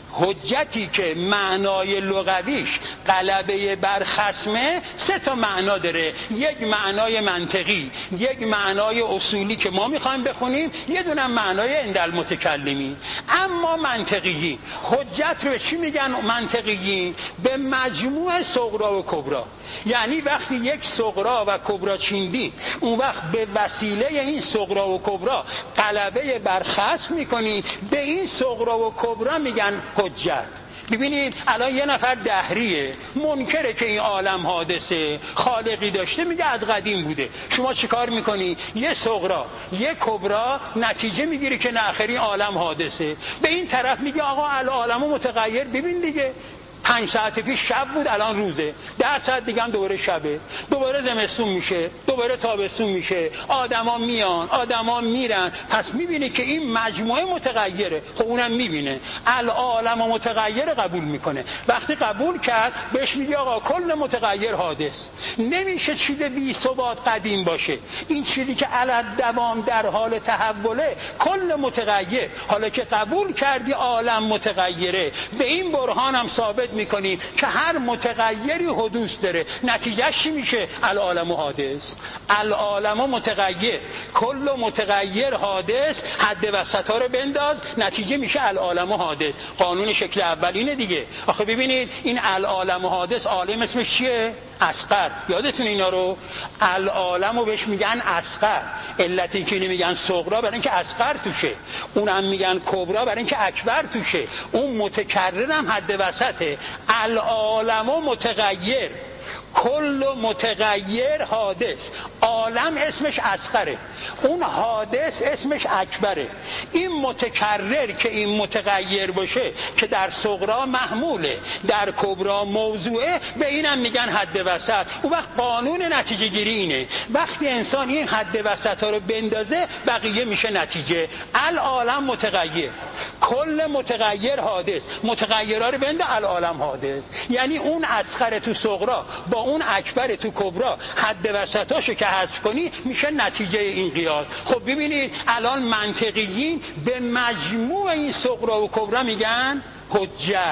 حجتی که معنای لغویش غلبه بر خصمه 3 معنا داره. یک معنای منطقی، یک معنای اصولی که ما میخوایم بخونیم، یه دونه معنای عند المتکلمین. اما منطقیین حجت رو چی میگن؟ منطقیین به مجموع صغرا و کبرا. یعنی وقتی یک صغرا و کبرا چیندی، اون وقت به وسیله این صغرا و کبرا غلبه بر خصم میکنی، به این صغرا و کبرا میگن حجت. ببینید الان یه نفر دهریه، منکره که این عالم حادثه، خالقی داشته، میگه از قدیم بوده. شما چیکار میکنی؟ یه صغرا یه کبرا نتیجه میگیری که نه آخرین عالم حادثه. به این طرف میگه آقا العالم متغیر، ببین دیگه 5 ساعت پیش شب بود الان روزه، 10 ساعت دیگه هم دوباره شبه، دوباره زمستون میشه، دوباره تابستون میشه، آدما میان آدما میرن. پس میبینه که این مجموعه متغیره. خب اونم میبینه العالم متغیر، قبول میکنه. وقتی قبول کرد بهش میگه آقا کل متغیر حادث، نمیشه چیز بی ثبات قدیم باشه. این چیزی که علت دوام در حال تحوله کل متغیر. حالا که قبول کردی عالم متغیره، به این برهان هم ثابت میکنیم که هر متغیری حدوث داره. نتیجه چی میشه؟ العالم حادث، العالم متغیر، کل متغیر حادث. حد وسطا رو بنداز، نتیجه میشه العالم حادث. قانون شکل اولینه دیگه. آخه ببینید این العالم حادث، عالم اسمش چیه؟ اصغر. یادتون اینا رو؟ العالم رو بهش میگن اصغر. علتی که میگن صغرا برای اینکه اصغر توشه، اونم میگن کبرا برای اینکه اکبر توشه. اون متکرر هم حد وسطه. العالم متغیر، کل متغیر حادث. عالم اسمش اصغره، اون حادث اسمش اکبره. این متکرر که این متغیر باشه که در صغرا محموله، در کبرا موضوعه، به اینم میگن حد وسط. اون وقت قانون نتیجه گیری اینه، وقتی انسان این حد وسط ها رو بندازه بقیه میشه نتیجه. العالم متغیر، کل متغیر حادث، متغیرها رو بنده العالم حادث. یعنی اون اصغر تو صغرا با اون اکبر تو کبرا حد وسطاشو که حذف کنی میشه نتیجه این قیاس. خب ببینید الان منطقیین به مجموع این صغرا و کبرا میگن حجت.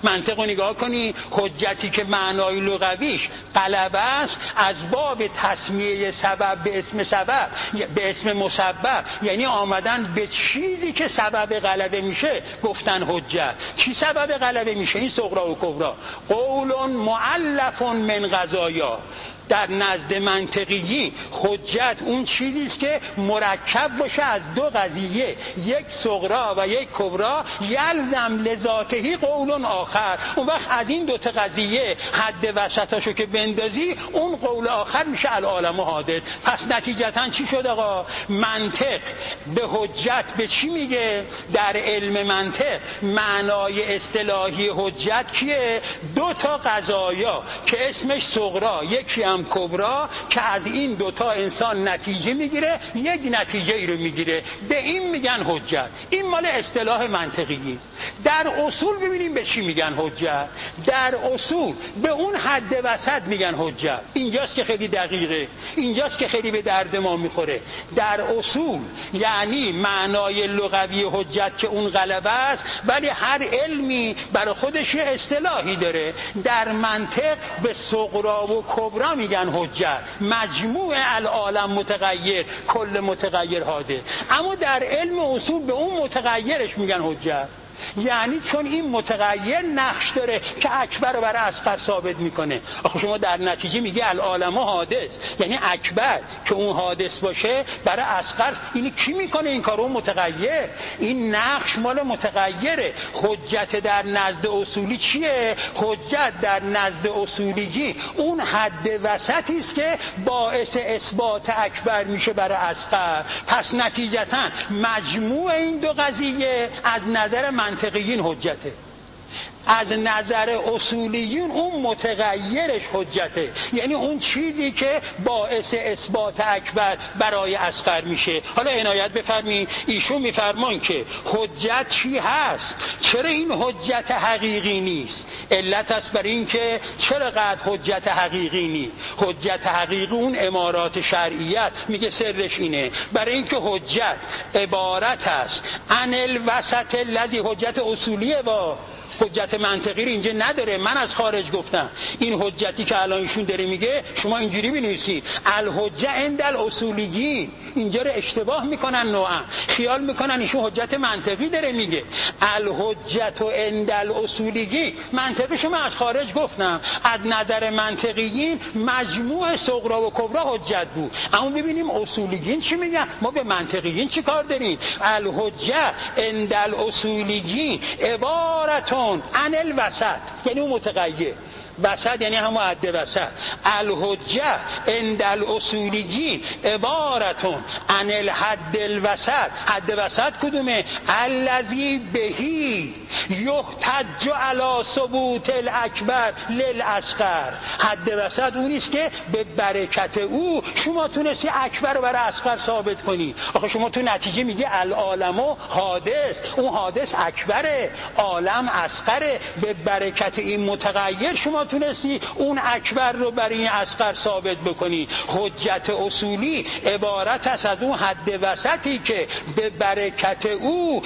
منطق رو نگاه کنی، حجتی که معنای لغویش غلبه است از باب تسمیه سبب به اسم سبب به اسم مسبب، یعنی آمدن به چیزی که سبب غلبه میشه گفتن حجت. چی سبب غلبه میشه؟ این صغرا و کبرا. قول مؤلف من قضایا، در نزد منطقیین حجت اون چیزی است که مرکب باشه از دو قضیه، یک صغرا و یک کبرا، یلزم لذاته قول آخر. اون وقت از این دو تا قضیه حد وسطاشو که بندازی، اون قول آخر میشه العالم حادث. پس نتیجتا چی شد آقا؟ منطق به حجت به چی میگه؟ در علم منطق معنای اصطلاحی حجت کیه؟ دو تا قضایا که اسمش صغرا، یکی هم کبرا، که از این دوتا انسان نتیجه میگیره، یک نتیجه ای رو میگیره، به این میگن حجت. این مال اصطلاح منطقی. در اصول ببینیم به چی میگن حجت. در اصول به اون حد وسط میگن حجت. اینجاست که خیلی دقیقه، اینجاست که خیلی به درد ما میخوره. در اصول یعنی معنای لغوی حجت که اون غلبه است، ولی هر علمی برای خودش اصطلاحی داره. در منطق به صغرا و کبرا میگن حجت، مجموع العالم متغیر، کل متغیر حادث. اما در علم اصول به اون متغیرش میگن حجت، یعنی چون این متغیر نقش داره که اکبر رو برای اصغر ثابت میکنه. آخه شما در نتیجه میگه العالم حادث، یعنی اکبر که اون حادث باشه برای اصغر، اینی کی میکنه این کارو؟ متغیر. این نقش مال متغیره. حجت در نزد اصولی چیه؟ حجت در نزد اصولیگی اون حد وسطی است که باعث اثبات اکبر میشه برای اصغر. پس نتیجتا مجموع این دو قضیه از نظر منطقیین حجته، از نظر اصولیون اون متغیرش حجته، یعنی اون چیزی که باعث اثبات اکبر برای اصغر میشه. حالا عنایت بفرمایید، ایشون میفرمان که حجت چی هست؟ چرا این حجت حقیقی نیست؟ علت است برای این که چرا قد حجت حقیقی نیست؟ حجت حقیقی اون امارات شرعیت، میگه سرش اینه، برای این که حجت عبارت است عن الوسط الذی، حجت اصولیه، با حجت منطقی رو اینجا نداره. من از خارج گفتم این حجتی که الان ایشون داره میگه شما اینجوری بنویسید الحجه عند الاصولیین. اینجا رو اشتباه میکنن، نوعا خیال میکنن ایشون حجت منطقی داره میگه. الحجت عند الاصولیین منطقی شما از خارج گفتم، از نظر منطقیین مجموع صغرا و کبرا حجت بود. اما ببینیم اصولیین چی میگن، ما به منطقیین چی کار داریم؟ الحجه عند الاصولیین عبارتون عن الوسط، یعنی اون متغیر. وسط یعنی همون حد وسط. الحجه عند الاصولیین عبارتون عن الحد الوسط. حد وسط کدومه؟ الذی بهی یحتج علی ثبوت الاکبر للاصغر. حد وسط اونیست که به برکت او شما تونستی اکبر رو برای اصغر ثابت کنی. آخه شما تو نتیجه میگه العالم حادث، اون حادث اکبره، عالم اصغره. به برکت این متغیر شما تونستی اون اکبر رو برای این اصغر ثابت بکنی. حجت اصولی عبارت است از اون حد وسطی که به برکت او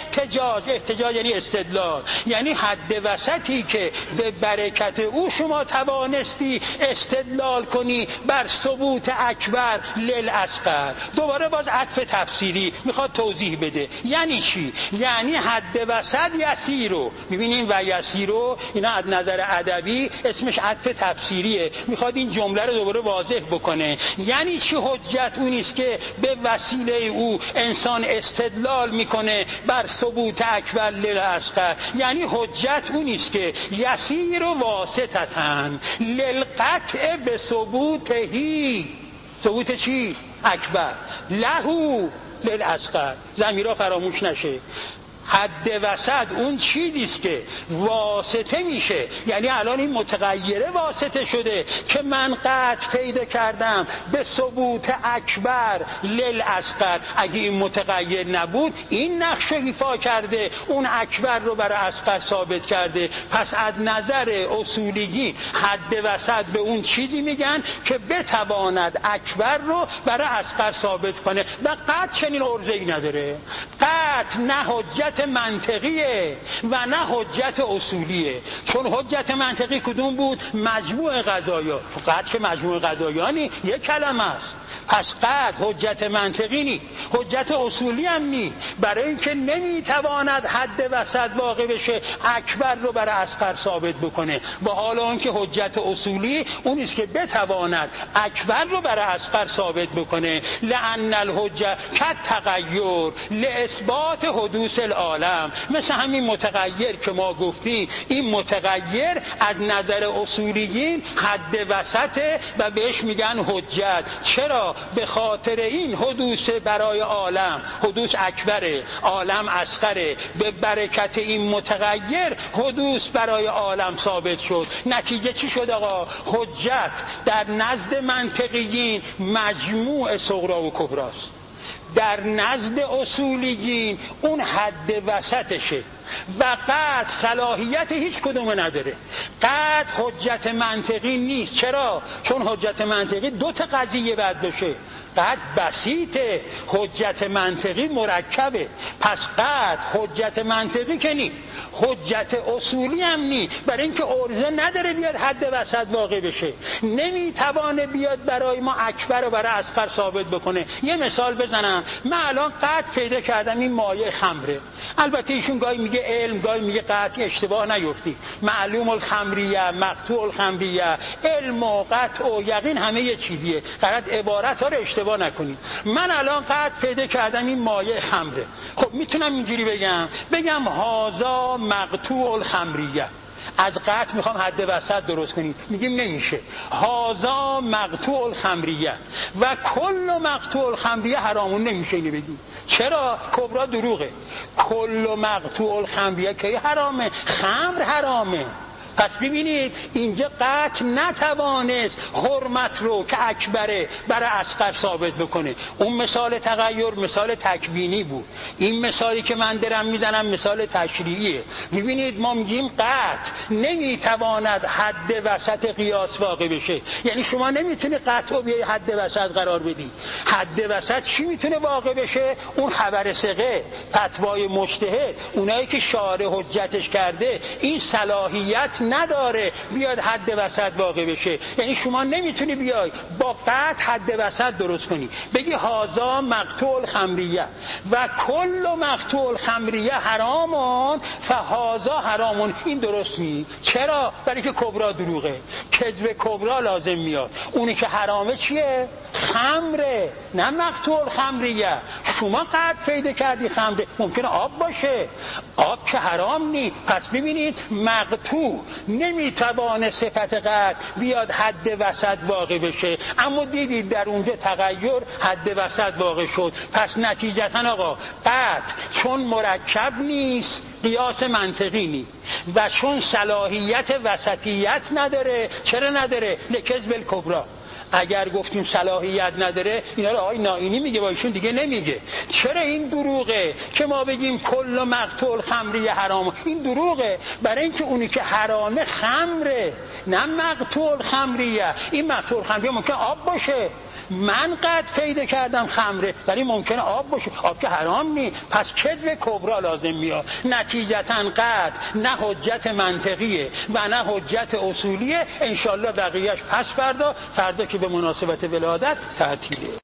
احتجاج یعنی استدلال، یعنی حد وسطی که به برکت او شما توانستی استدلال کنی بر ثبوت اکبر للاصغر. دوباره باز عطف تفسیری میخواد توضیح بده. یعنی چی؟ یعنی حد وسط یسیرو. میبینین و یسیرو اینا از نظر ادبی اسمش عطف تفسیریه، میخواد این جمله رو دوباره واضح بکنه. یعنی چی؟ حجت اونیست که به وسیله او انسان استدلال میکنه بر ثبوت اکبر للاصغر. یعنی حجت اونیست که یسیر و واسطتن للقطع به ثبوتهی. ثبوت چی؟ اکبر. لهو للاصغر. ضمیرها فراموش نشه. حد وسط اون چیزیست که واسطه میشه، یعنی الان این متغیره واسطه شده که من قطع پیدا کردم به ثبوت اکبر للاصغر. اگه این متغیر نبود این نقش رو ایفا کرده، اون اکبر رو برای اصغر ثابت کرده. پس از نظر اصولیگی حد وسط به اون چیزی میگن که بتواند اکبر رو برای اصغر ثابت کنه و قطع چنین عرضه‌ای نداره. قطع قطع نه حجت منطقیه و نه حجت اصولیه. چون حجت منطقی کدوم بود؟ مجموع قضایا. قطع که مجموع قضایا نی، یک کلمه است. پس قطع حجت منطقی نی، حجت اصولی هم نی، برای اینکه نمیتواند حد وسط واقع بشه اکبر رو برای اصغر ثابت بکنه، با حال آنکه حجت اصولی اون است که بتواند اکبر رو برای اصغر ثابت بکنه. لأن الحجه کالتغیر لاثبات حدوث العالم. مثل همین متغیر که ما گفتیم، این متغیر از نظر اصولیین حد وسطه و بهش میگن حجت. چرا؟ به خاطر این حدوث برای عالم، حدوث اکبره، عالم اصغره، به برکت این متغیر حدوث برای عالم ثابت شد. نتیجه چی شد آقا؟ حجت در نزد منطقیین مجموع صغرا و کبراست، در نزد اصولیین اون حد وسطشه و قطع صلاحیت هیچ کدوم نداره. قطع حجت منطقی نیست. چرا؟ چون حجت منطقی دو تا قضیه باید بشه. قطع بسیطه، حجت منطقی مرکبه. پس قطع حجت منطقی که نی، حجت اصولی هم نی، برای اینکه عرضه نداره بیاد حد وسط واقع بشه، نمیتوانه بیاد برای ما اکبر رو برای اصغر ثابت بکنه. یه مثال بزنم، من الان قطع پیدا کردم این مایع خمره. البته ایشون گاهی میگه علم، گاهی میگه قطع، اشتباه نیفتی. معلوم الخمریه، مقطوع الخمریه، علم و قطع و یقین همه یه چیزیه. فقط عبارت ها رو اشتباه نکنید. من الان قطع پیدا کردم این مایع خمره. خب میتونم اینجوری بگم هازا مقطوع الخمریه. از قطع میخوام حد وسط درست کنیم، میگیم نمیشه. هازا مقطوع الخمریه و کل مقطوع الخمریه حرامون، نمیشه اینو بگیم. چرا؟ کبرا دروغه. کل مقطوع الخمریه که حرامه، خمر حرامه. پس ببینید اینجا قطع نتوانست حرمت رو که اکبره برای اصغر ثابت بکنه. اون مثال تغییر مثال تکوینی بود، این مثالی که من دارم میزنم مثال تشریعیه. ببینید ما میگیم قطع نمیتواند حد وسط قیاس واقع بشه، یعنی شما نمیتونی قطع رو بیای حد وسط قرار بدی. حد وسط چی میتونه واقع بشه؟ اون خبر ثقه، فتوای مجتهد، اونایی که شارع حجتش کرده، این صلاحیت نداره بیاد حد وسط واقع بشه. یعنی شما نمیتونی بیای با قطع حد وسط درست کنی، بگی هازا مقطوع الخمریه و کل مقطوع الخمریه حرامون فهازا حرامون. این درست نیست. چرا؟ برای که کبرا دروغه، کذب کبرا لازم میاد. اونی که حرامه چیه؟ خمره، نه مقطوع الخمریه. شما قطع پیدا کردی خمره، ممکنه آب باشه، آب که حرام نی. پس ببینید مقطوع نمیتوانه صفت قطع بیاد حد وسط واقع بشه، اما دیدید در اونجا تغییر حد وسط واقع شد. پس نتیجتا آقا قطع چون مرکب نیست قیاس منطقی نی و چون صلاحیت وسطیت نداره. چرا نداره؟ لکذب الکبرا. اگر گفتیم صلاحیت نداره، اینا رو آقای نائینی میگه، با ایشون دیگه نمیگه. چرا این دروغه که ما بگیم کل مقطوع الخمریه حرام؟ این دروغه برای اینکه اونی که حرامه خمره، نه مقطوع الخمریه. این مقطوع الخمریه ممکن آب باشه، من قد پیدا کردم خمره ولی ممکنه آب باشه، آب که حرام نی. پس کذب کبرا لازم میاد. نتیجتا قد نه حجت منطقیه و نه حجت اصولیه. انشالله بقیهش پس فردا که به مناسبت ولادت تعطیله.